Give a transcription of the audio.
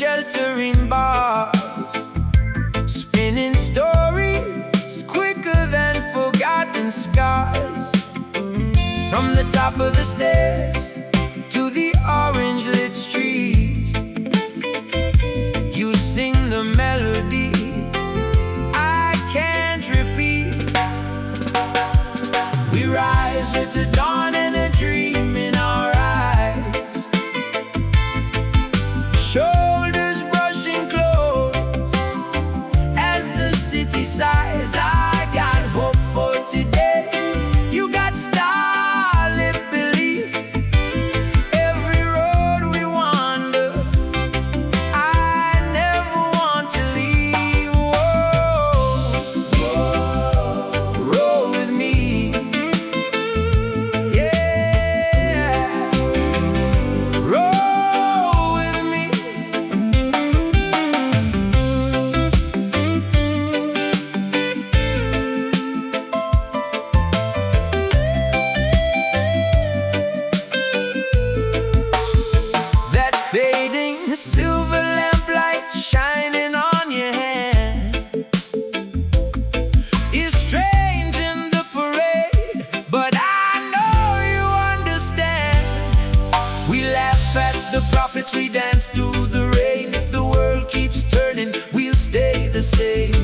sheltering bars, spinning stories quicker than forgotten scars. From the top of the stairs to the orange-lit streets, you sing the melody I can't repeat. We rise with the dawn and a dream in our eyes, shoulders brushing close as the city sighs. I got hope for today, you got starlit belief. Every road we wander, I never want to leave. Whoa, roll with me, yeah, roll with me. That fading silver lamplight shining on your hand is strange in the parade, but I know you understand. We laugh at the prophets, we dance to the rain. If the world keeps turning, we'll stay the same.